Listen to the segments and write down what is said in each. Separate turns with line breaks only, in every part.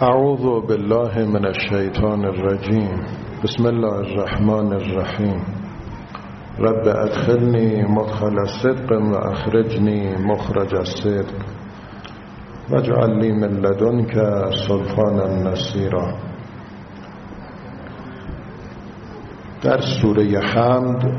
اعوذ بالله من الشیطان الرجیم. بسم الله الرحمن الرحیم. رب ادخلنی مدخل صدق و اخرجنی مخرج الصدق واجعل لی من لدنک سلطانا نصیرا. در سوره حمد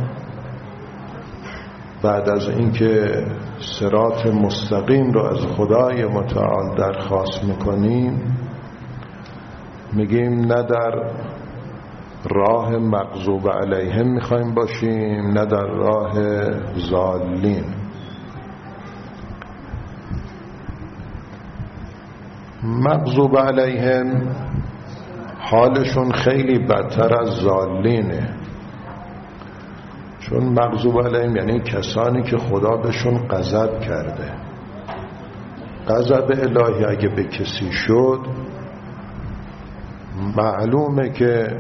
بعد از اینکه صراط مستقیم رو از خدای متعال درخواست میکنیم، میگیم نه در راه مغضوب علیهم میخوایم باشیم نه در راه ضالین. مغضوب علیهم حالشون خیلی بدتر از ضالینه، چون مغضوب علیهم یعنی کسانی که خدا بهشون غضب کرده. غضب الهی اگه به کسی شد معلومه که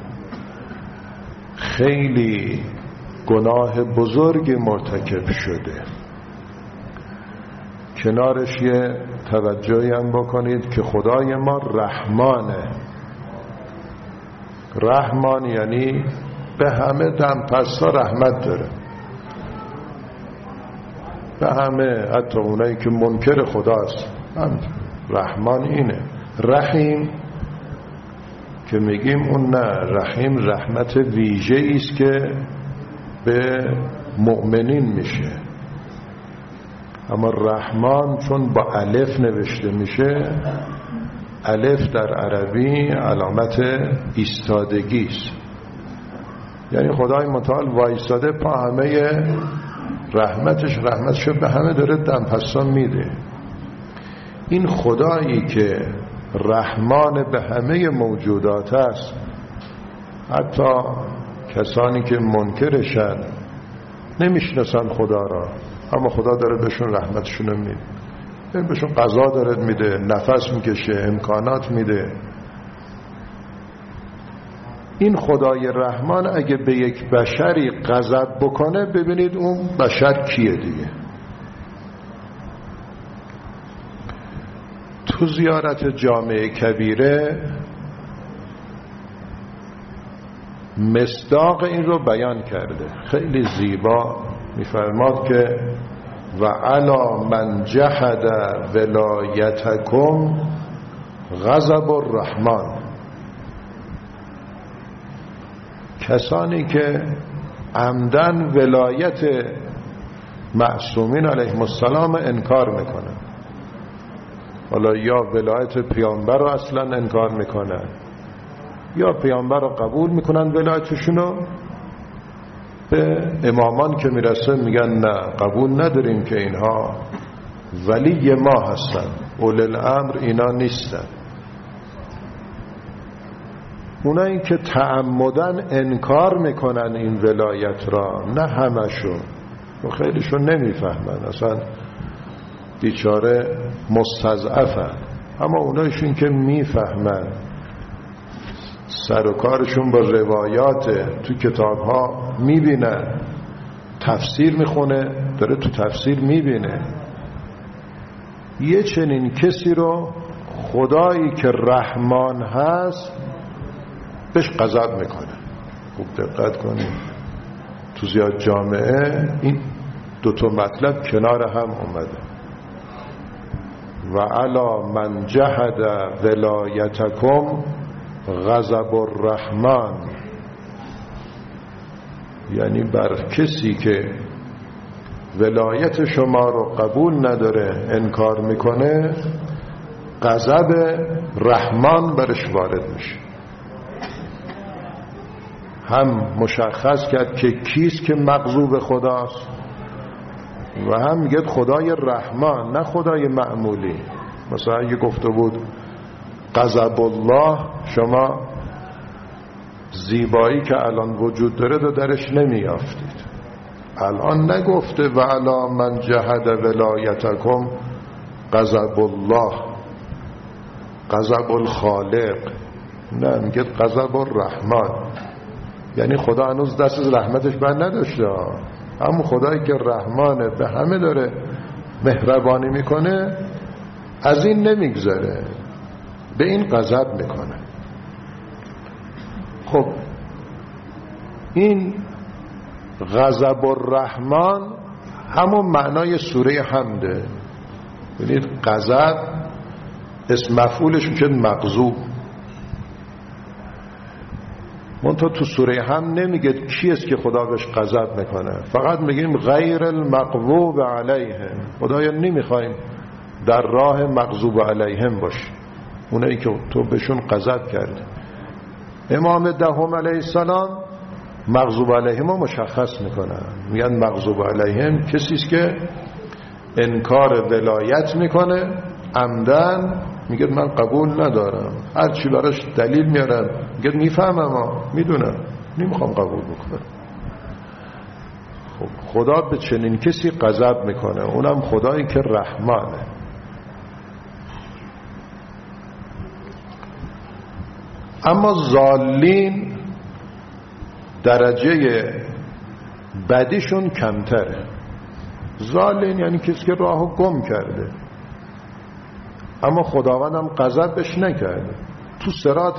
خیلی گناه بزرگی مرتکب شده. کنارش یه توجهی هم بکنید که خدای ما رحمانه. رحمان یعنی به همه دمپستا رحمت داره، به همه، حتی اونایی که منکر خداست. رحمان اینه. رحیم که میگیم اون نه، رحیم رحمت ویژه ایست که به مؤمنین میشه، اما رحمان چون با الف نوشته میشه، الف در عربی علامت ایستادگی است، یعنی خدای متعال وایستاده پا همه رحمتش به همه داره دمپستا میده. این خدایی که رحمان به همه موجودات است، حتی کسانی که منکرشن نمیشناسن خدا را، اما خدا داره بهشون رحمتشون رو میده، بهشون غذا داره میده، نفس میکشه، امکانات میده. این خدای رحمان اگه به یک بشری غضب بکنه، ببینید اون بشر کیه دیگه. تو زیارت جامع کبیره مصداق این رو بیان کرده، خیلی زیبا میفرماد که و علی من جحد ولایتکم غضب الرحمن. کسانی که عمدن ولایت معصومین علیهم السلام انکار میکنن، حالا یا ولایت پیامبر رو اصلا انکار میکنن یا پیامبر رو قبول میکنن ولایتشونو، به امامان که میرسه میگن نه قبول نداریم که اینها ولی ما هستن، اول الامر اینا نیستن. اونایی که تعمدن انکار میکنن این ولایت را، نه همشون و خیلیشون نمیفهمن، اصلا بیچاره مستضعفن، اما اونایشون که میفهمن، سر و کارشون با روایات تو کتاب ها میبینن، تفسیر میخونه، داره تو تفسیر میبینه. یه چنین کسی رو خدایی که رحمان هست بهش غضب میکنه. خوب دقت کنید، تو زیاد جامعه این دوتا مطلب کنار هم اومده. و علی من جحد ولایتکم غضب الرحمن، یعنی بر کسی که ولایت شما رو قبول نداره، انکار میکنه، غضب رحمان برش وارد میشه. هم مشخص کرد که کیست که مغضوب خداست و هم میگه خدای رحمان، نه خدای معمولی. مثلا اگه گفته بود غضب الله، شما زیبایی که الان وجود داره رو درش نمیافتید. الان نگفته و علی من جحد ولایتکم غضب الله، غضب الخالق، نه میگه غضب الرحمن، یعنی خدا هنوز دست از رحمتش بر نداشته، اما خدایی که رحمانه، به همه داره مهربانی میکنه، از این نمیگذره. به این غضب میکنه. خب این غضب الرحمن همون معنای سوره حمده. ببینید غضب اسم مفعولش میشه مغضوب، منتها تو سوره هم نمیگه کی است که خدا بهش غضب میکنه، فقط میگیم غیر المغضوب علیهم. خدایا نمیخوایم در راه مغضوب علیهم باشی، اونایی که تو بهشون غضب کردی. امام دهم علیه السلام مغضوب علیهم رو مشخص میکنن، میگن مغضوب علیهم کسی است که انکار ولایت میکنه عمدن، میگه من قبول ندارم، هر چی براش دلیل میارم میگه میفهمم میدونم نمیخوام قبول بکنم. خب خدا به چنین کسی غضب میکنه، اونم خدایی که رحمانه. اما ضالین درجه بدیشون کمتره. ضالین یعنی کسی که راهو گم کرده، اما خداوندم غضبش نکرده. تو صراط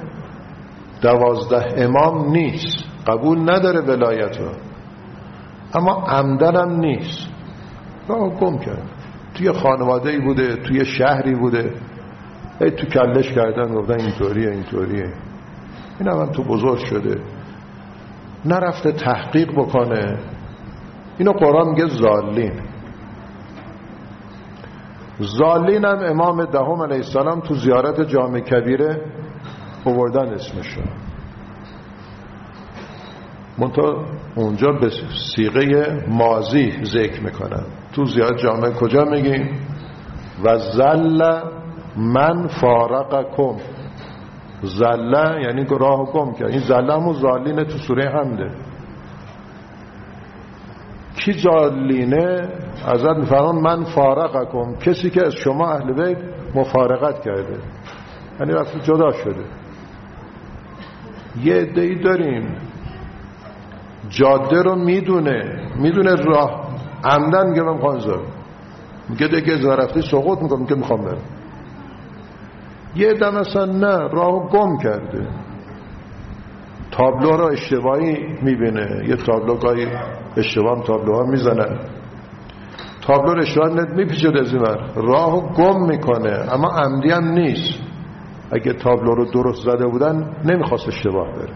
12 امام نیست، قبول نداره ولایتو، اما عمدنم نیست، راهو گم کرده. توی خانواده‌ای بوده، توی شهری بوده، تو کلش کردن گفتن اینطوریه، این هم تو بزرگ شده، نرفته تحقیق بکنه. اینو قرآن میگه ضالین. ضالین هم امام دهم علیه السلام تو زیارت جامع کبیره آوردن اسمشو، منتها اونجا به صیغه ماضی ذکر میکنن. تو زیارت جامع کجا میگیم؟ و زل من فارقکم. زله یعنی راه گم کرد. این زله همون ضالینه تو سوره حمده. کی ضالینه؟ حضرت میفرمان من فارقکم، کسی که از شما اهل بیت مفارقت کرده، یعنی رفت جدا شده. یه عده‌ای داریم جاده رو میدونه راه عمدن میگه من خانزار، میگه دیگه از رفته سقوط میکنم که میخوام برم. یه عده مثلا نه، راهو گم کرده، تابلو رو اشتباهی میبینه، یه تابلو گاهی اشتباه تابلوها میزنن، تابلو رو اشتباه میپیچه از این ور، راهو گم میکنه اما عمدی هم نیست. اگه تابلو رو درست زده بودن نمیخواست اشتباه بره.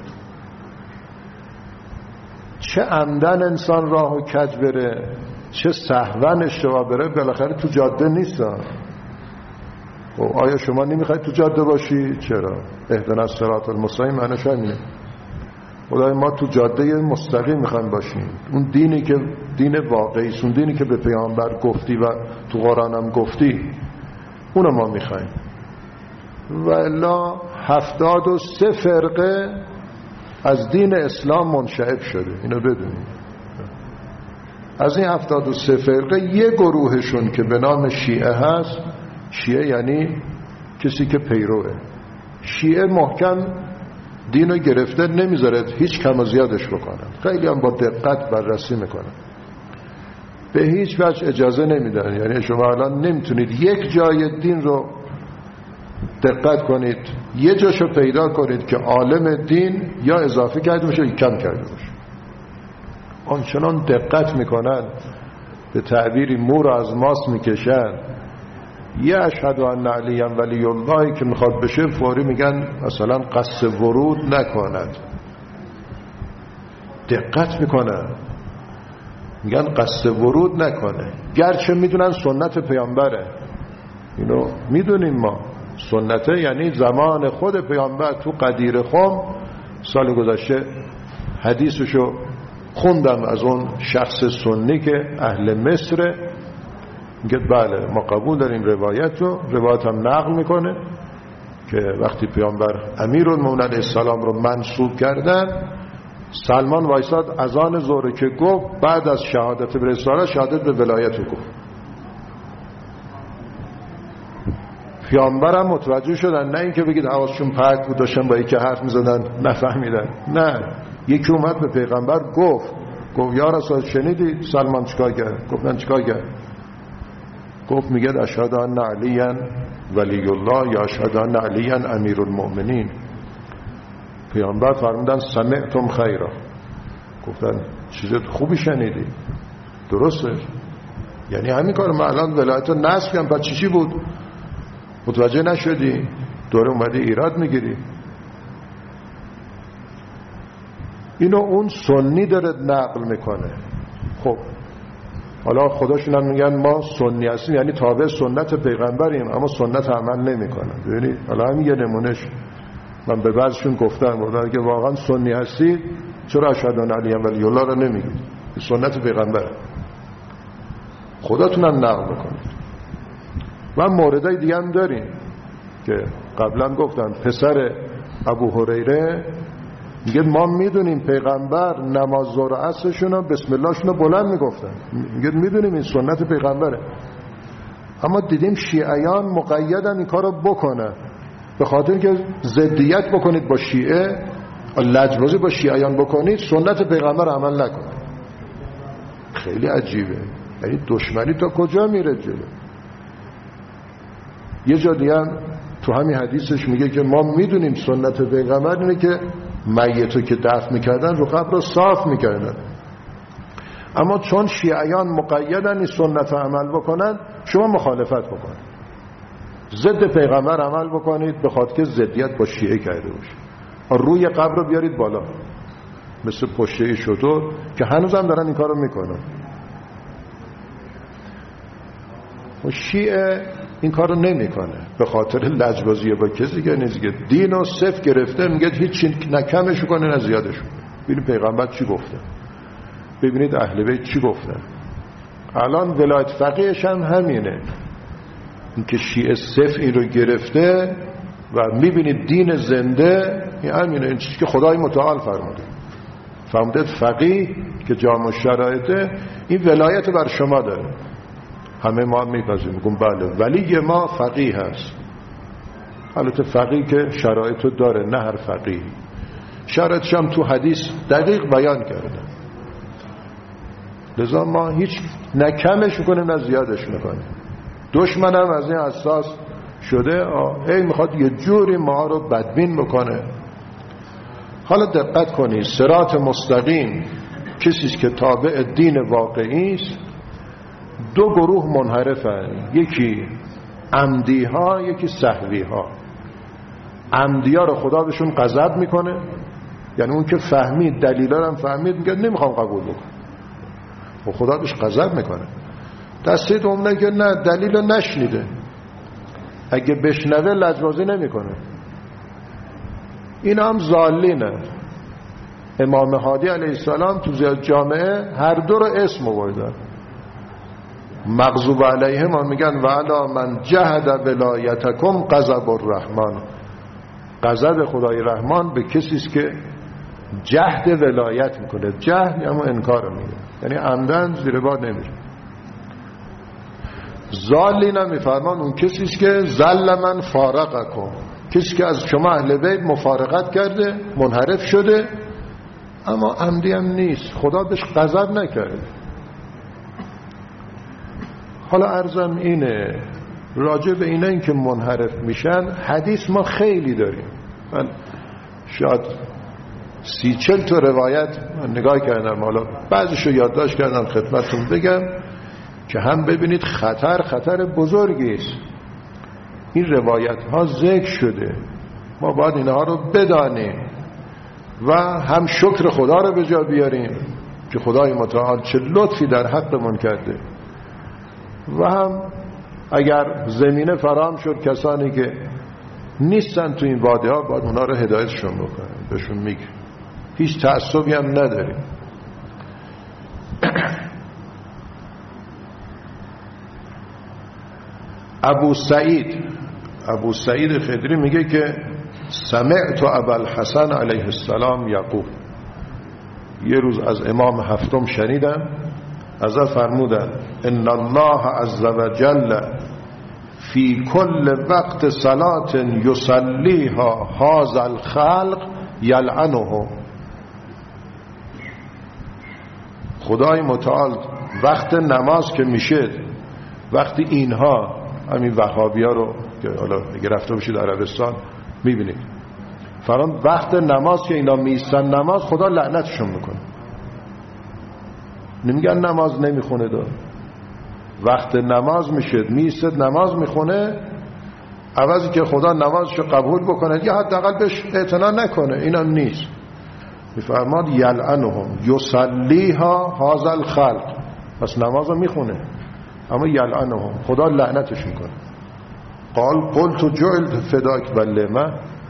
چه عمدن انسان راهو کج بره، چه سهوا اشتباه بره، بالاخره تو جاده نیستن. آیا شما نمیخواید تو جاده باشی؟ چرا؟ اهدنا الصراط المستقیم معنیش همینه. خدای ما تو جاده مستقیم میخوایم باشیم. اون دینی که دین واقعی است، اون دینی که به پیامبر گفتی و تو قرآن هم گفتی، اونو ما میخوایم. و الا 73 فرقه از دین اسلام منشعب شده، اینو بدونید. از این 73 فرقه یه گروهشون که به نام شیعه هست، شیعه یعنی کسی که پیروه، شیعه محکم دینو گرفته، نمیذاره هیچ کم و زیادش بکنن، خیلی هم با دقت بررسی میکنن، به هیچ وجه اجازه نمیدن. یعنی شما الان نمیتونید یک جای دین رو دقت کنید، یه جاشو پیدا کنید که عالم دین یا اضافه کرده باشه یا کم کرده باشه. آنچنان دقت میکنن، به تعبیری مور از ماست میکشن. یه اشهد ان علی ولی الله که میخواد بشه فوری میگن مثلا قصد ورود نکند. دقت میکنن، میگن قصد ورود نکنه، گرچه میدونن سنت پیامبره. اینو میدونیم ما، سنته یعنی زمان خود پیامبر. تو قدیر خم سال گذشته حدیثشو خوندم از اون شخص سنی که اهل مصره، میگه بله ما قبول داریم روایت هم نقل میکنه که وقتی پیامبر امیرالمومنین علیه السلام رو منصوب کردن، سلمان وایساد اذان ظهر که گفت، بعد از شهادت به رسالت شهادت به ولایت رو گفت. پیامبر هم متوجه شدن، نه اینکه بگید حواسشون پرت بود داشتن با یکی حرف میزدن نفهمیدن، نه، یکی اومد به پیغمبر گفت یا رسول شنیدی سلمان چیکار کرد؟ گفتن چیکار کرد؟ گفت میگه اشهد ان علیا ولی الله یا اشهد ان علیا امیر المؤمنین. پیامبر فرمودن سمعتم خیرا، گفتن چیز خوبی شنیدی، درسته، یعنی همین کار. من الان ولایت رو نصب کردم، بعد چی بود؟ متوجه نشدی؟ دوره اومدی ایراد میگیری. اینو اون سنی داره نقل میکنه. خب حالا خودشون هم میگن ما سنی هستیم، یعنی تابع سنت پیغمبریم، اما سنت عمل نمیکنن. ببینید حالا همین یه نمونهش من به بعضشون گفتم، اگه واقعا سنی هستید چرا اشهد ان علی ولی الله رو نمیگید؟ سنت پیغمبره، خودتون هم نقل میکنید. و موردای دیگه هم داریم که قبلا گفتم. پسر ابو هریره میگه ما میدونیم پیغمبر نماز ظهر و عصرشون رو بسم الله شون رو بلند میگفتن، میگه میدونیم این سنت پیغمبره، اما دیدیم شیعیان مقیدن این کار رو بکنن، به خاطر که ضدیت بکنید با شیعه، لجبازی با شیعیان بکنید، سنت پیغمبر عمل نکنید. خیلی عجیبه، یعنی دشمنی تا کجا میره جلو. یه جا دیگه تو همین حدیثش میگه که ما میدونیم سنت پیغمبر اینه که میتو که دفن میکردن رو قبر رو صاف میکردن، اما چون شیعیان مقیدن این سنت رو عمل بکنن، شما مخالفت بکنید، ضد پیغمبر عمل بکنید، به خاطر که ضدیت با شیعه کرده باشید، روی قبر رو بیارید بالا مثل پشته شتر که هنوز هم دارن این کار رو میکنن. و شیعه این کار رو نمیکنه به خاطر لجبازی با کسی که نیست، که دین و صف گرفته، میگه هیچ نکمش کنه نه زیادش. ببینید پیغمبر چی گفته، ببینید اهل بیت چی گفتن. الان ولایت فقیهش هم همینه، اینکه شیعه صف این رو گرفته و میبینید دین زنده این همینه. این چیزی که خدای متعال فرموده فقیه که جامع شرایطه، این ولایت بر شما داره. همه ما میپذیریم، میگم بله ولی ما فقیه هست. البته فقیه که شرایطو داره، نه هر فقیه. شرایطش هم تو حدیث دقیق بیان کرده، لذا ما هیچ نکمش میکنیم نه زیادش میکنیم. دشمنم از این اساس شده میخواد یه جوری ما رو بدبین بکنه. حالا دقت کنید، صراط مستقیم کسیست که تابع دین واقعی است. دو گروه منحرفن، یکی عمدی ها، یکی سهوی ها. عمدی ها رو خدا بهشون غضب میکنه، یعنی اون که فهمید دلیلا رو هم فهمید میگه نمیخوام قبول بکنم، و خدا بهش غضب میکنه. دسته دومه که نه، دلیل رو نشنیده، اگه بشنوه لجبازی نمیکنه. این هم ضالینه. امام هادی علیه السلام تو جامعه هر دو رو اسم آوردن. مغضوب علیهم ما میگن و علی من جهد ولایتکم غضب الرحمن. غضب خدای رحمان به کسی است که جهد ولایت میکنه. جهد یعنی انکار میگه، یعنی عمدن زیر بار نمیره. ضالین هم میفرمان اون کسی است که ذل من فارقکم، کسی که از شما اهل بیت مفارقت کرده، منحرف شده، اما عمدی هم نیست، خدا بهش غضب نکرده. حالا عرضم اینه، راجع به اینایی که منحرف میشن حدیث ما خیلی داریم. من شاید 30-40 تا روایت من نگاه کردم، حالا بعضیشو یادداشت کردم خدمتتون بگم که هم ببینید خطر بزرگی است. این روایت ها ذکر شده، ما باید اینها رو بدانیم و هم شکر خدا رو به جا بیاریم که خدای متعال چه لطفی در حقمون کرده، و هم اگر زمینه فراهم شد کسانی که نیستن تو این واده ها باید اونا رو هدایتشون بکنیم، بهشون میگیم، هیچ تعصبی هم نداریم. ابو سعید خدری میگه که سمعت ابوالحسن علیه السلام یقول، یه روز از امام هفتم شنیدم ازا فرمودن ان الله عز وجل فی کل وقت صلاة یصلیها هذا الخلق یلعنه. خدای متعال وقت نماز که میشه وقتی اینها همین وهابی‌ها رو که حالا اگه رفته باشید عربستان میبینید فرام وقت نماز که اینا میستن نماز، خدا لعنتشون میکنه. نمیگن نماز نمیخونه دار، وقت نماز میشه میستد نماز میخونه، عوضی که خدا نمازشو قبول بکنه یا حداقل بهش اعتنا نکنه، اینا نیست. میفرماد یلعنهم یصلیها هذا الخلق، پس نمازو میخونه اما یلعنهم، خدا لعنتش میکنه. قال قلت جعلت فداک بله، من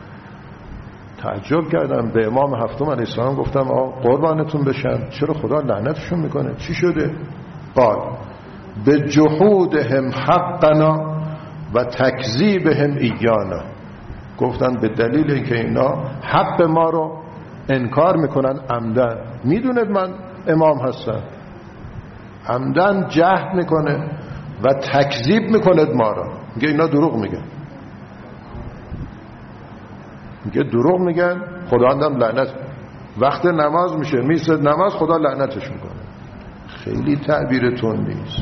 تعجب کردم به امام هفتم علیه السلام گفتم قربانتون بشم، چرا خدا لعنتشون میکنه؟ چی شده؟ قال به جحودهم حقنا و تکذیبهم ایانا، گفتن به دلیل اینکه اینا حق ما رو انکار میکنن عمدن، میدوند من امام هستم، عمدن جهد میکنه و تکذیب میکند ما رو، میگه اینا دروغ میگن، میگه دروغ میگن، خدا هم لعنت. وقت نماز میشه میسد نماز، خدا لعنتش میکنه. خیلی تعبیرتون نیست.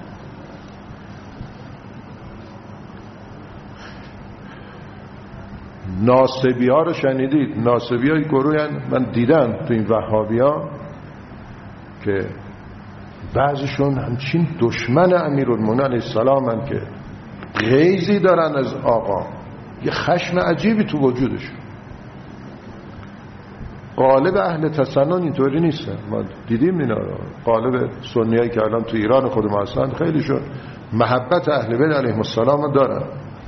ناصبی ها رو شنیدید؟ ناصبی های گروه من دیدم تو این وهابی ها که بعضشون همچین دشمن امیرالمومنین علیه السلام هن که غیظی دارن از آقا، یه خشم عجیبی تو وجودشون. غالب اهل تسنن اینطوری نیستن، ما دیدیم اینا رو. غالب سنیایی که الان تو ایران خود ما هستن خیلیشون محبت اهل بیت علیهم السلام دارن،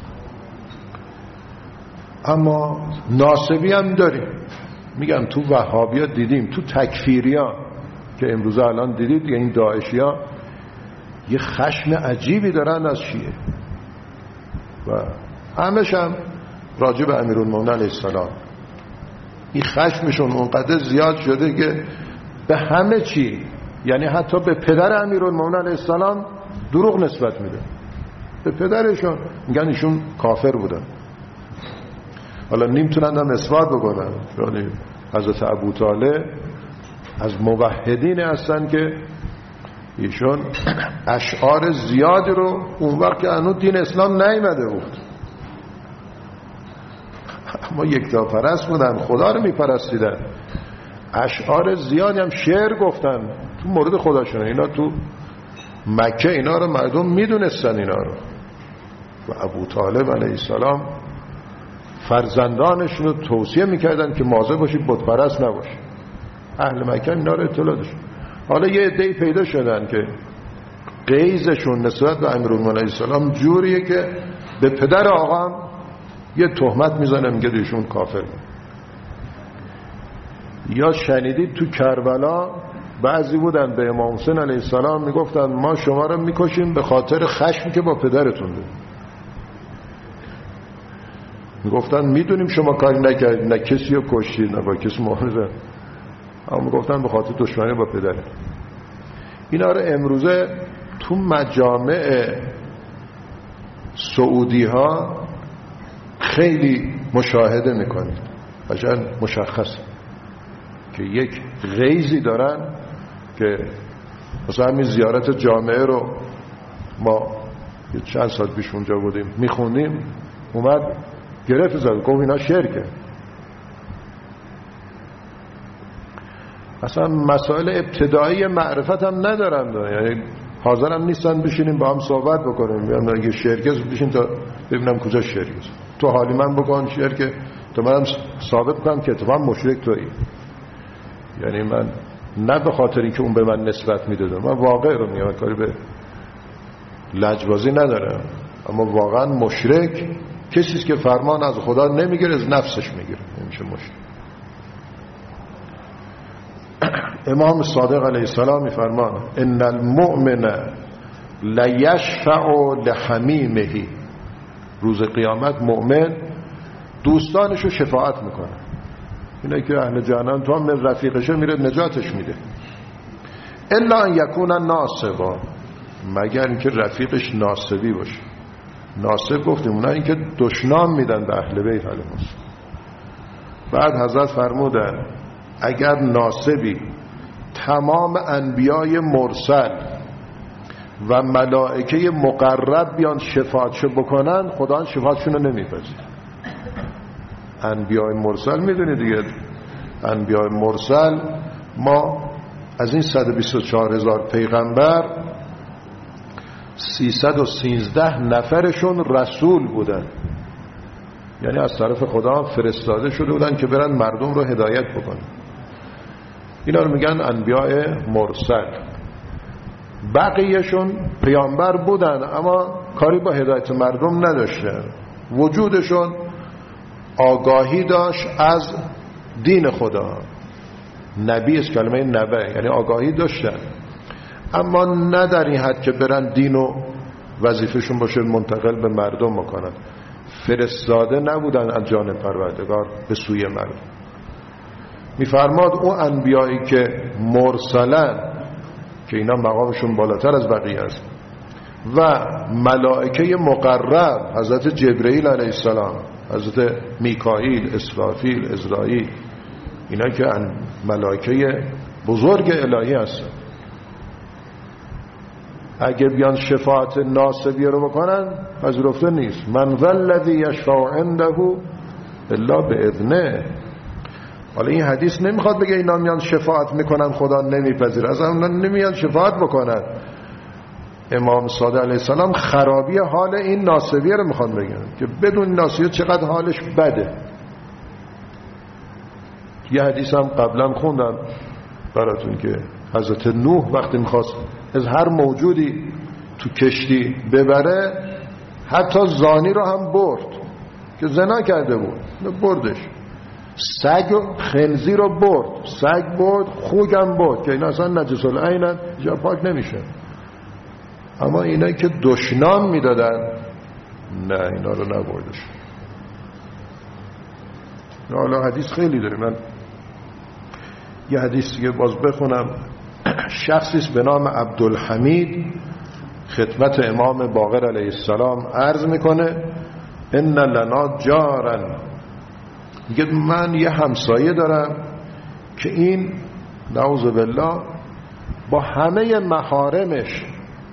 اما ناصبی هم داریم. میگم تو وهابی ها دیدیم، تو تکفیری ها که امروز الان دیدید دیگه، این داعشی ها یه خشم عجیبی دارن از شیعه و همش هم راجع به امیرالمومنین علیه السلام. این خشمشون اونقدر زیاد شده که به همه چی، یعنی حتی به پدر امیرالمومنین علیه السلام دروغ نسبت میده. به پدرشون میگن ایشون کافر بودن، حالا نمیتونن هم اثبات بکنن. یعنی حضرت ابوطالب از موحدین هستن که ایشون اشعار زیادی رو اون وقت که هنوز دین اسلام نیامده بود، اما یکتاپرست بودن، خدا رو میپرستیدن، اشعار زیادی هم شعر گفتن تو مورد خداشون. اینا تو مکه اینا رو مردم میدونستن اینا رو. و ابوطالب علیه السلام فرزندانشون رو توصیه میکردن که مواظب باشید بت پرست نباشید. اهل مکه اینا رو اطلاع داشت. حالا یه عده‌ای پیدا شدن که غیظشون نسبت به امیرالمومنین علیه السلام جوریه که به پدر آقا هم یه تهمت میزنه، میگه ایشون کافر. یا شنیدید تو کربلا بعضی بودن به امام حسین علیه السلام میگفتن ما شما رو میکشیم به خاطر خشمی که با پدرتون دارید. میگفتن میدونیم شما کاری نکردید، نه کسی رو کشتید نه با کسی مبارزه، اما میگفتن به خاطر دشمنی با پدرتون. اینا رو امروزه تو مجامع سعودی ها خیلی مشاهده میکنید، قشنگ مشخصه که یک غیظی دارن که مثلا همین زیارت جامعه رو ما چند سال پیش اونجا بودیم میخوندیم، اومد گرفت زد گفت اینا شرکه. اصلا مسائل ابتدایی معرفت هم ندارن، یعنی حاضر هم نیستن بشینیم با هم صحبت بکنیم. بیان اگه شرکه بشین تا ببینم کجا شرکه، تو حالی من بکن شرکه تو منم ثابت کنم که اتفاقا مشرک تویی. یعنی من نه به خاطر اینکه اون به من نسبت میداده، من واقع رو میگم، کاری به لجبازی ندارم، اما واقعا مشرک کسی است که فرمان از خدا نمیگیره، از نفسش میگیره، نمیشه مشرک. امام صادق علیه السلام میفرمان ان المؤمن لیشفع لحمیمه، روز قیامت مؤمن دوستانشو شفاعت میکنه. اینه که اهل جهنم تو هم رفیقشه میره نجاتش میده. الا ان یکون ناصبا، مگر اینکه رفیقش ناصبی باشه. ناصب گفتیم اونا این که دشنام میدن به اهل بیت علیهم السلام. بعد حضرت فرمودن اگر ناصبی تمام انبیای مرسل و ملائکه مقرب بیان شفاعتشو بکنن، خدا شفاعتشون رو نمیپذیره. انبیاء مرسل میدونی دیگه، انبیاء مرسل ما از این 124,000 پیغمبر 313 نفرشون رسول بودن، یعنی از طرف خدا فرستاده شده بودن که برن مردم رو هدایت بکنن. اینا رو میگن انبیاء مرسل. بقیهشون پیامبر بودن اما کاری با هدایت مردم نداشتن. وجودشون آگاهی داشت از دین خدا، نبی از کلمه نبی، یعنی آگاهی داشتن، اما نه در این حد که برن دین و وظیفهشون باشه منتقل به مردم بکنن. فرستاده نبودن از جانب پروردگار به سوی مردم. میفرماد اون انبیایی که مرسلن که اینا مقامشون بالاتر از بقیه است و ملائکه مقرب، حضرت جبرئیل علیه السلام، حضرت میکائیل، اسرافیل، عزرائیل، اینا که ملائکه بزرگ الهی هستن، اگه بیان شفاعت ناصبیه رو بکنن پذیرفته نیست. من ذا الذی یشفع عنده الا باذنه. حالا این حدیث نمیخواد بگه اینا میان شفاعت میکنن خدا نمیپذیره، اصلا اونا نمیان شفاعت بکنن. امام صادق علیه السلام خرابی حال این ناصبیه رو میخوان بگن که بدون ناصبیه چقدر حالش بده. یه حدیث هم قبلا خوندم براتون که حضرت نوح وقتی میخواست از هر موجودی تو کشتی ببره، حتی زانی رو هم برد که زنا کرده بود، بردش. سگ و خنزیر رو برد، سگ برد، خوگم برد که اینا اصلا نجس العینن، جا پاک نمیشه. اما اینا که دشنام میدادن نه، اینا رو نبردش. حالا حدیث خیلی داره، من یه حدیث دیگه باز بخونم. شخصیست به نام عبدالحمید خدمت امام باقر علیه السلام عرض میکنه ان لنا جارن، میگه من یه همسایه دارم که این نعوذ بالله با همه محارمش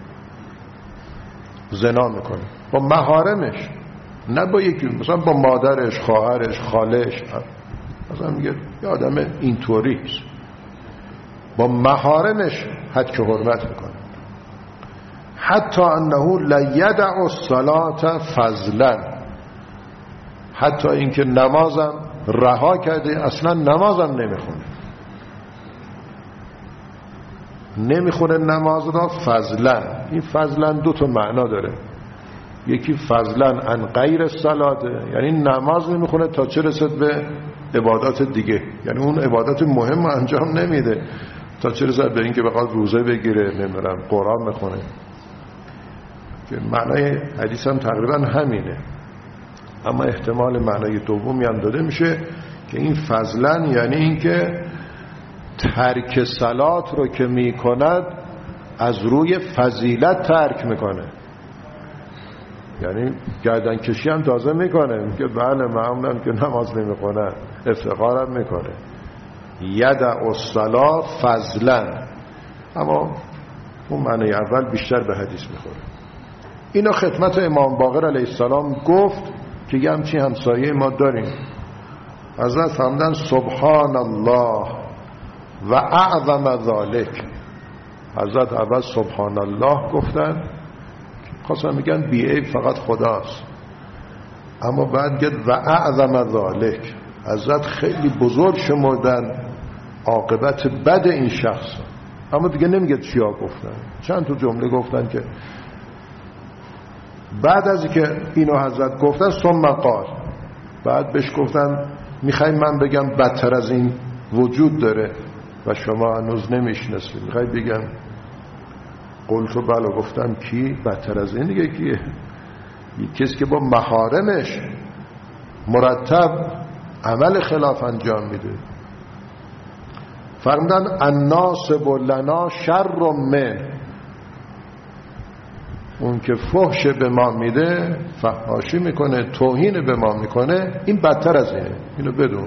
زنا میکنه، با محارمش، نه با یکی، مثلا با مادرش، خواهرش، خالش، مثلا میگه یه آدم اینطوریست، با محارمش حد که حرمت میکنه. حتی انه لیدع الصلاة فضلا، حتی اینکه نمازم رها کرده، اصلا نمازم نمیخونه نماز را فضلا. این فضلا دو تا معنا داره، یکی فضلا عن غیر الصلاة، یعنی نماز نمیخونه تا چه رسد به عبادات دیگه، یعنی اون عبادات مهم انجام نمیده تا چه رسد به اینکه بخواد روزه بگیره، نمیدونم قرآن بخونه. که معنای حدیث هم تقریبا همینه، اما احتمال معنای دومی هم داده میشه که این فضلا یعنی اینکه ترک صلات رو که میکند از روی فضیلت ترک میکنه، یعنی گردن کشی هم تازه میکنه، میگه بله معمولم که نماز نمیخونه، افتخارم میکنه. یدع الصلاة فضلا، اما اون معنی اول بیشتر به حدیث میخوره. اینا خدمت امام باقر علیه السلام گفت که یه همچین همسایه ما داریم. حضرت فرمودن سبحان الله و اعظم ذالک. حضرت اول سبحان الله گفتن، خواستن میگن بیعیب فقط خداست، اما بعد گفت و اعظم ذالک، حضرت خیلی بزرگ شمردن عاقبت بد این شخص، اما دیگه نمیگه چیا گفتن. چند تا جمله گفتن که بعد از که اینو حضرت گفتن ثم قال، بعد بهش گفتن میخوای من بگم بدتر از این وجود داره و شما هنوز نمیشناسید، میخوای بگم؟ قلتو بله. گفتم کی بدتر از این دیگه کیه؟ کسی که با محارمش مرتب عمل خلاف انجام میده. فرمودن الناصب لنا شر من، اون که فحش به ما میده، فحاشی میکنه، توهین به ما میکنه، این بدتر از اینه. اینو بدون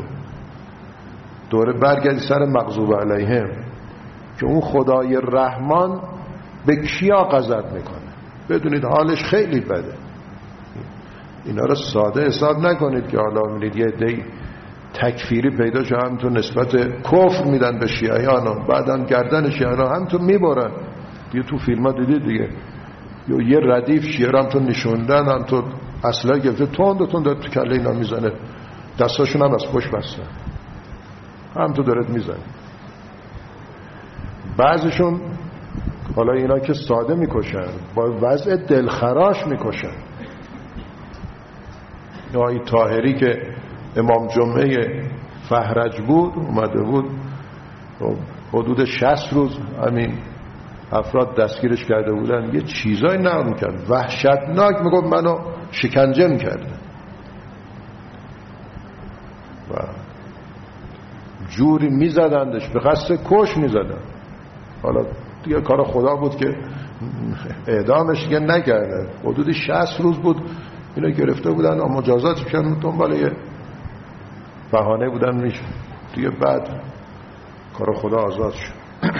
دوره برگردی سر مغضوب علیهم که اون خدای رحمان به کیا غضب میکنه. بدونید حالش خیلی بده. اینا رو ساده حساب نکنید که حالا میرید یه عده‌ای تکفیری پیدا شد همونطور نسبت کفر میدن به شیعیان و بعدم گردن شیعیان همونطور میبارن. دیگه تو فیلم ها دیدید دیگه، یه ردیف شیعه همونطور نشوندن، همونطور اصلا گرفته تند تو کله اینا میزنه، دستاشون هم از پشت بستن، همونطور دارد میزنه. بعضیشون حالا اینا که ساده میکشن، با وضع دلخراش میکشن. این طاهری که امام جمعه فهرج بود اومده بود، حدود 60 روز همین افراد دستگیرش کرده بودن، یه چیزایی نقل میکرد وحشتناک، میگفت منو شکنجه میکرده و جوری میزدندش، به قصد کش میزدن. حالا دیگه کار خدا بود که اعدامش دیگه نکرده. حدود 60 روز بود اینا گرفته بودن و مجازات کردن، دنبال یه بهانه بودن میشه دیگه. بعد کار خدا آزاد شد.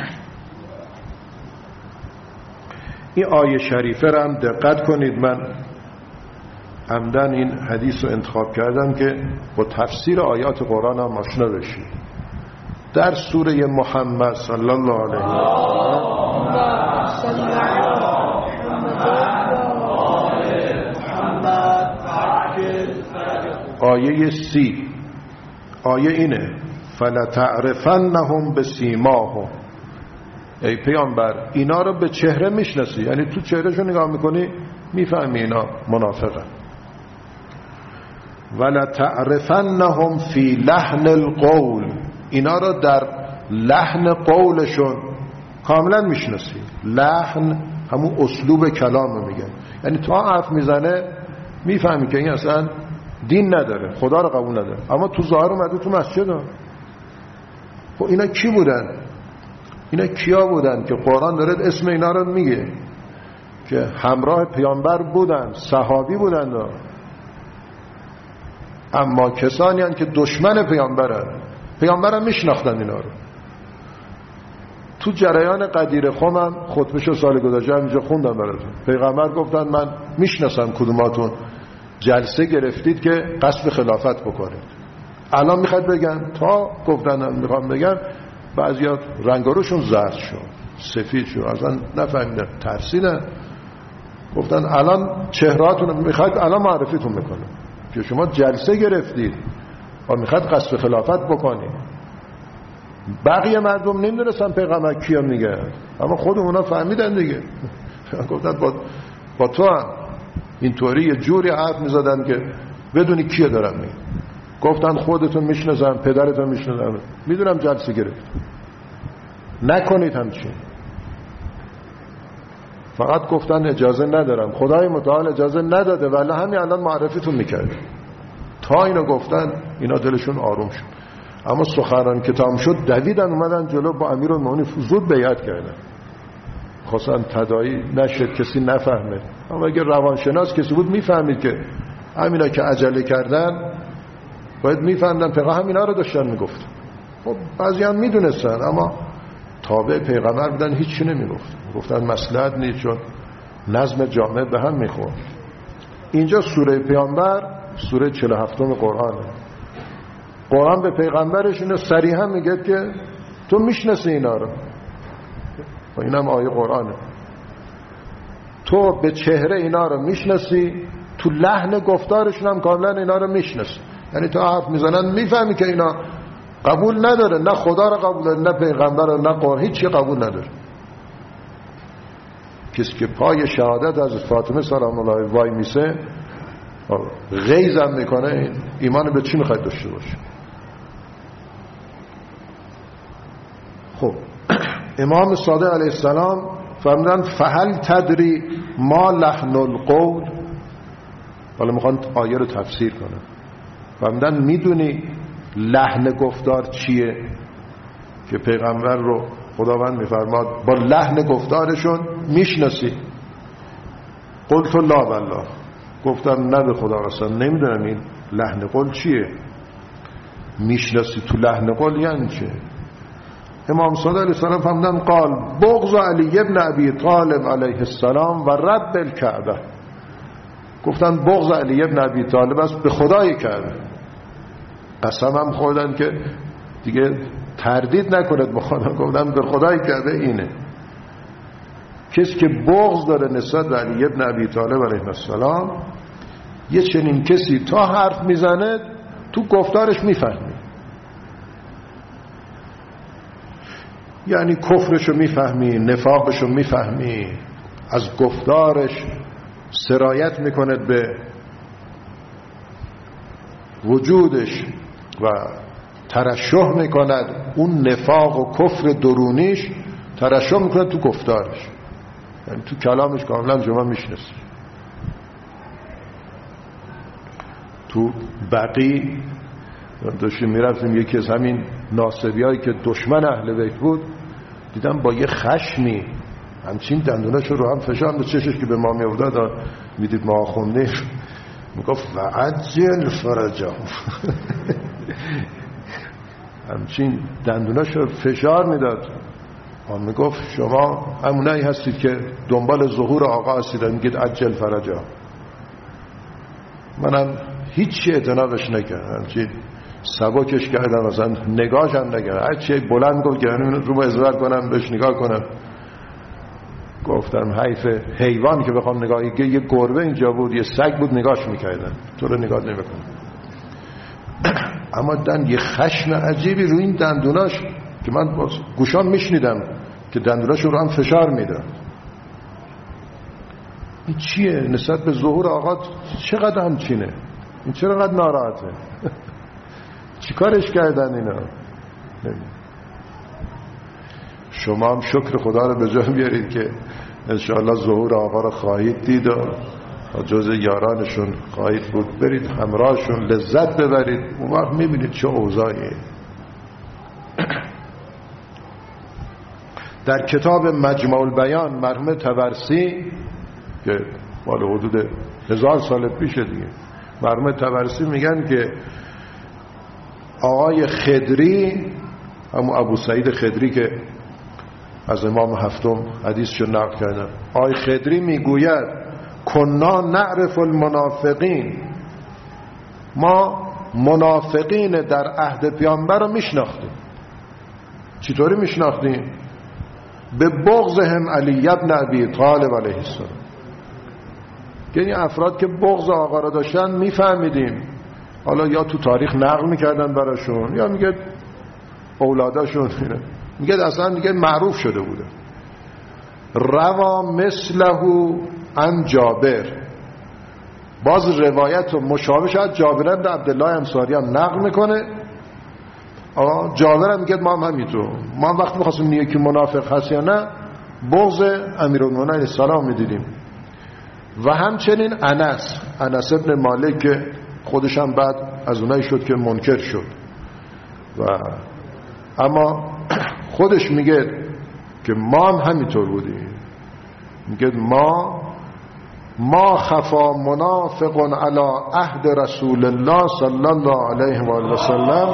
این آیه شریفه رو هم دقت کنید. من عمدن این حدیث رو انتخاب کردم که با تفسیر آیات قرآن هم آشنا بشید. در سوره محمد صلی الله علیه و آیه 30 آیه اینه فلتعرفنهم بسیماهم. ای پیامبر اینا رو به چهره میشناسی، یعنی تو چهرهشون نگاه میکنی میفهمی اینا منافقن. ولتعرفنهم فی لحن القول، اینا رو در لحن قولشون کاملا میشناسی. لحن همون اسلوب کلام رو میگن، یعنی تا حرف میزنه میفهمی که این اصلا دین نداره، خدا رو قبول نداره، اما تو ظاهر اومده تو مسجد ها. خب اینا کی بودن؟ اینا کیا بودن که قرآن داره اسم اینا رو میگه که همراه پیامبر بودن، صحابی بودن ها. اما کسانی هستند که دشمن پیامبرم میشناختن اینا رو. تو جریان قدیر خم هم خطبه‌شو سال گذشته اینجا خوندم براتون. پیغمبر گفتن من میشناسم کدوماتون جلسه گرفتید که قصد خلافت بکنید. الان میخواد بگن، تا گفتن میخوام بگن، بعضیا رنگاروشون زرد شد، سفید شد، اصلا نفهمیدن، ترسیدن. گفتن الان چهرهاتون میخواد الان معرفیتون میکنه که شما جلسه گرفتید و میخواد قصد خلافت بکنید. بقیه مردم نمیدونستن پیغمبر کیا میگه، اما خود اونا فهمیدن دیگه. گفتن با تو هم اینطوری یه جوری حرف میزدن که بدونی کیه دارن میگه. گفتن خودتون میشناسم، پدرتون میشناسم، میدونم جلسه گرفت، نکنید همچین. فقط گفتن اجازه ندارم، خدای متعال اجازه نداده، ولی همین الان معرفیتون میکرد. تا اینو گفتن اینا دلشون آروم شد. اما سخنرانی که تمام شد دویدن اومدن جلو، با امیرالمومنین زود بیعت کردن، خواستن تداعی نشد کسی نفهمه. اما اگه روانشناس کسی بود میفهمید که همینا که عجله کردن باید میفهمدن پیغمبر همینا رو داشتن میگفتن. خب بعضی هم میدونستن اما تابع پیغمبر بودن، هیچی نمیگفتن، گفتن مصلحت نیست چون نظم جامعه به هم میخورد. اینجا سوره پیامبر سوره 47 قرآنه. قرآن به پیغمبرش اینو صریحا میگه که تو میشناسی اینا رو، و اینم آیه قرآنه. تو به چهره اینا رو میشناسی، تو لحن گفتارشون هم کاملا اینا رو میشناسی. یعنی تو حرف میزنن میفهمی که اینا قبول نداره، نه خدا رو قبول داره، نه پیغمبر رو، نه قرآن، هیچی قبول نداره. کسی که پای شهادت از فاطمه سلام الله وای میسه غیظم میکنه، ایمان به چی میخواد داشته باشه؟ خب امام صادق علیه السلام فرمودن فهل تدری ما لحن القول. حالا میخوان آیه رو تفسیر کنن. فرمودن میدونی لحن گفتار چیه؟ که پیغمبر رو خداوند میفرماد با لحن گفتارشون میشناسی. قلت لا والله، گفتم نه به خدا قسم نمیدونم این لحن قول چیه. میشناسی تو لحن قول یعنی چه؟ امام صادق علیه السلام فرمودن قال بغض علی ابن ابی طالب علیه السلام و رب الکعبه، گفتن بغض علی ابن ابی طالب است به خدای کعبه. قسم هم خوردن که دیگه تردید نکنید بخوادن، گفتن به خدای کعبه اینه. کسی که بغض داره نسبت به علی ابن ابی طالب علیه السلام، یه چنین کسی تا حرف میزنه تو گفتارش میفهمی، یعنی کفرشو میفهمی، نفاقشو میفهمی، از گفتارش سرایت میکند به وجودش و ترشح میکند اون نفاق و کفر درونیش، ترشح میکند تو گفتارش، یعنی تو کلامش کاملا شما میشناسی. تو بقی داشتیم میرفتیم، یکی از همین ناصبی هایی که دشمن اهل بیت بود دیدم با یه خشمی همچین دندوناش رو هم فشار به چشش که به ما میافتاد، میدید ما خونده میگفت و عجل فرجام همچین دندوناش رو فشار میداد. میگفت شما همونایی هستید که دنبال ظهور آقا هستید، میگید عجل فرجام. منم هیچی اعتنابش نکردم، همچین سبکش کردم، مثلا نگاهش هم نکردم، هر چی بلند گفت که رو با ازور کنم بهش نگاه کنم. گفتم حیف حیوان که بخوام نگاهی، یه گربه اینجا بود، یه سگ بود، نگاهش میکردم، تو رو نگاه نمیکنم. اما یه خشم عجیبی روی این دندوناش که من گوشام میشنیدم که دندوناش رو هم فشار میداد. این چیه؟ نسبت به ظهور آقا چقدر همچینه؟ این چرا قدر ناراحته؟ چی کارش کردن اینا؟ شما هم شکر خدا رو به جا بیارید که انشاءالله ظهور آقا رو خواهید دید و جز یارانشون خواهید بود، برید همراهشون لذت ببرید، اون وقت میبینید چه اوضاعیه. در کتاب مجمع البیان مرحوم طبرسی که مال حدود 1000 سال پیشه دیگه، مرحوم طبرسی میگن که آقای خدری، همون ابو سعید خدری که از امام هفتم حدیثشو نقل کردن، آقای خدری میگوید کنا نعرف المنافقین، ما منافقین در عهد پیامبر رو میشناختیم. چطوری میشناختیم؟ به بغضهم علی ابن ابی طالب علیه السلام. یعنی افراد که بغض آقا را داشتن میفهمیدیم، حالا یا تو تاریخ نقل میکردن براشون یا میگه اولاداشون، میگه اصلا دیگه معروف شده بوده. روا مثله عن جابر، باز روایت و مشابه شد جابر بن عبدالله انصاری هم نقل میکنه. جابر هم میگه ما هم همینطور، ما وقتی میخواستیم نیه که منافق هست یا نه بغض امیرالمومنین علیه السلام میدیدیم. و همچنین انس ابن مالک که خودش هم بعد از اونایی شد که منکر شد، و اما خودش میگه که ما هم همینطور بودیم. میگه ما خفا منافق علی عهد رسول الله صلی الله علیه و آله و سلم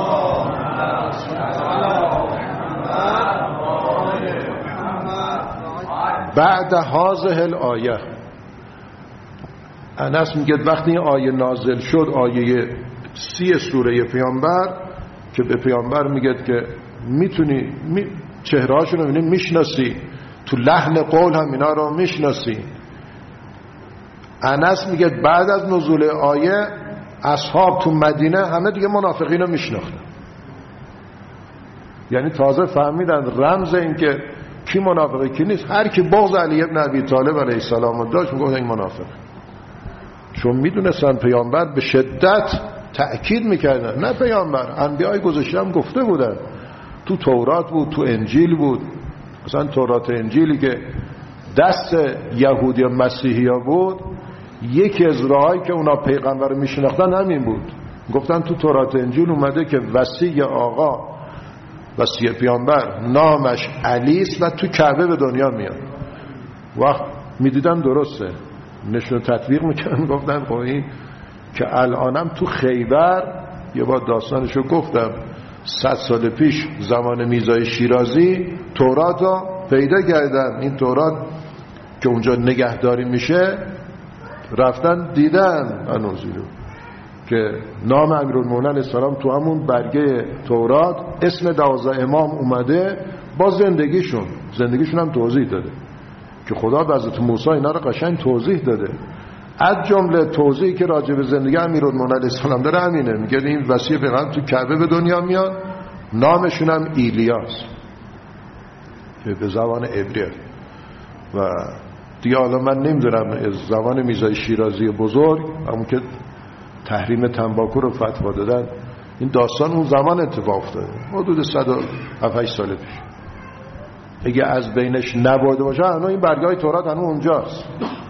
بعد هذه الآیه. انس میگه وقتی این آیه نازل شد، آیه 30 سوره پیامبر، که به پیامبر میگه که میتونی چهرهاشون رو میشناسی، تو لحن قول هم اینا رو میشناسی. انس میگه بعد از نزول آیه اصحاب تو مدینه همه دیگه منافقین رو میشناختن، یعنی تازه فهمیدن رمز این که کی منافقه کی نیست. هر کی بغض علی ابن ابی طالب علیه السلام داشت میگفت این منافق، چون میدونستن پیامبر به شدت تأکید میکردن. نه پیامبر، انبیای گذشته هم گفته بودن، تو تورات بود، تو انجیل بود. مثلا تورات انجیلی که دست یهودی و مسیحی ها بود، یکی از راهایی که اونا پیغمبر میشناختن همین بود. گفتن تو تورات انجیل اومده که وصی آقا، وصی پیامبر نامش علی است و تو کعبه به دنیا میاد. وقت میدیدن درسته، نشون تطبیق میکنن، گفتن خب این که الانم تو خیبر، یه بار داستانشو گفتم، 100 سال پیش زمان میرزای شیرازی تورات را پیدا کردن. این تورات که اونجا نگهداری میشه رفتن دیدن انوزیرو که نام امیرالمومنین علیه السلام تو همون برگه تورات اسم 12 امام اومده با زندگیشون هم توضیح داده که خدا به حضرت موسی اینا رو قشنگ توضیح داده. از جمله توضیحی که راجع به زندگی امیرالمومنین علیه السلام داره همینه، میگه این وصی پیغمبر تو کعبه به دنیا میاد، نامشون هم ایلیاس که به زبان عبری و دیگه حالا من نمیدونم از زمان میرزای شیرازی بزرگ همون که تحریم تنباکو رو فتوا دادن این داستان اون زمان اتفاق افتاده حدود 107 سال پیش. اگه از بینش نبوده باشه هنوز این برگای تورات هنوز اونجاست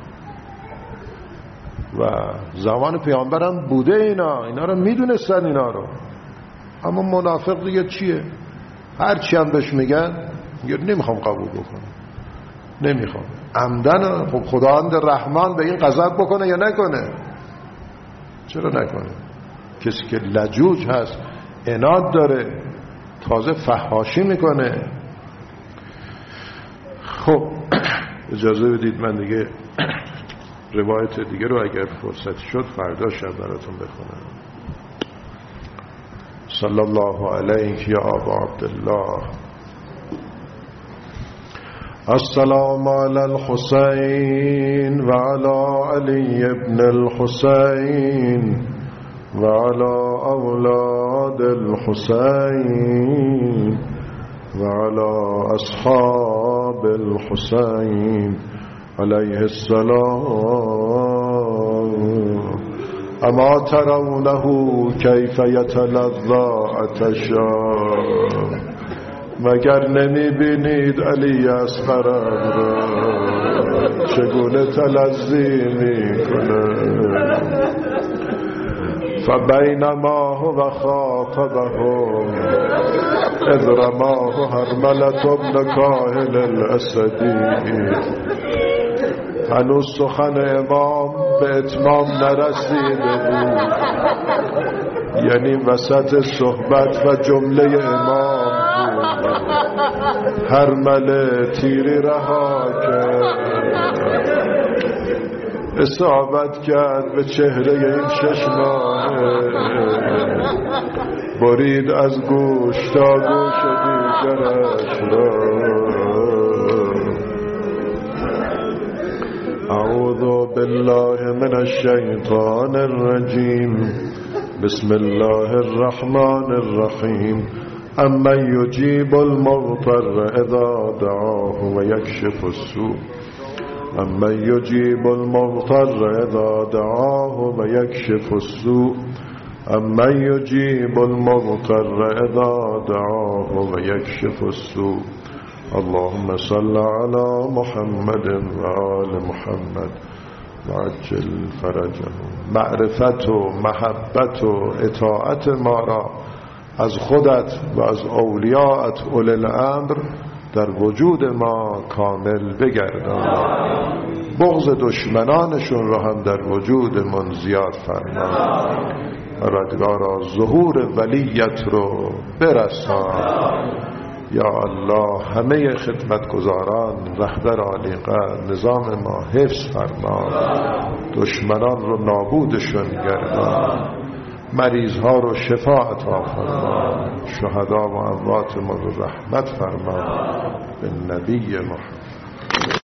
و زمان پیامبرم بوده. اینا رو میدونستن اینا رو، اما منافق دیگه چیه؟ هر چی هم بهش میگن میگه نمیخوام قبول بکنم، نمیخوام. عمدن خب خداوند رحمان به این غضب بکنه یا نکنه؟ چرا نکنه؟ کسی که لجوج هست، عناد داره، تازه فحاشی میکنه. خب اجازه بدید من دیگه روایت دیگه رو اگر فرصت شد فردا شب براتون بخونم. صلی الله علیک یا ابا عبدالله. السلام علی الحسین و علی علی ابن الحسین و علی اولاد الحسین و علی اصحاب الحسین علیه السلام. اما ترونه کیف یتلظی عطشا، مگر نمی بینید علی اصغر را چگونه تلظی می کند؟ فبینما هو خاطبهم اذ رماه حرملة ابن کاهل الاسدی. هنوز سخن امام به اتمام نرسیده بود، یعنی وسط صحبت و جمله امام بود. حرمله تیری رها کرد، اصابت کرد به چهره این 6 ماهه، برید از گوش تا گوش دیگرش را. اعوذ بالله من الشیطان الرجیم. بسم الله الرحمن الرحیم. امن یجیب المضطر اذا دعاه و یکشف السوء. امن یجیب المضطر اذا دعاه و یکشف السوء. امن یجیب المضطر اذا دعاه و یکشف السوء. اللهم صل على محمد و آل محمد و عجل فرجهم. معرفت و محبت و اطاعت ما را از خودت و از اولیاءت اولی الامر در وجود ما کامل بگردان. بغض دشمنانشون را هم در وجود من زیاد فرما. پروردگارا ظهور ولیت رو برسان. یا الله همه خدمتگزاران رهبر عالی قدر نظام ما حفظ فرما، دشمنان رو نابودشون گردان، مریض ها رو شفا عطا فرما، شهدا و اموات ما رو رحمت فرما. به نبی محمد.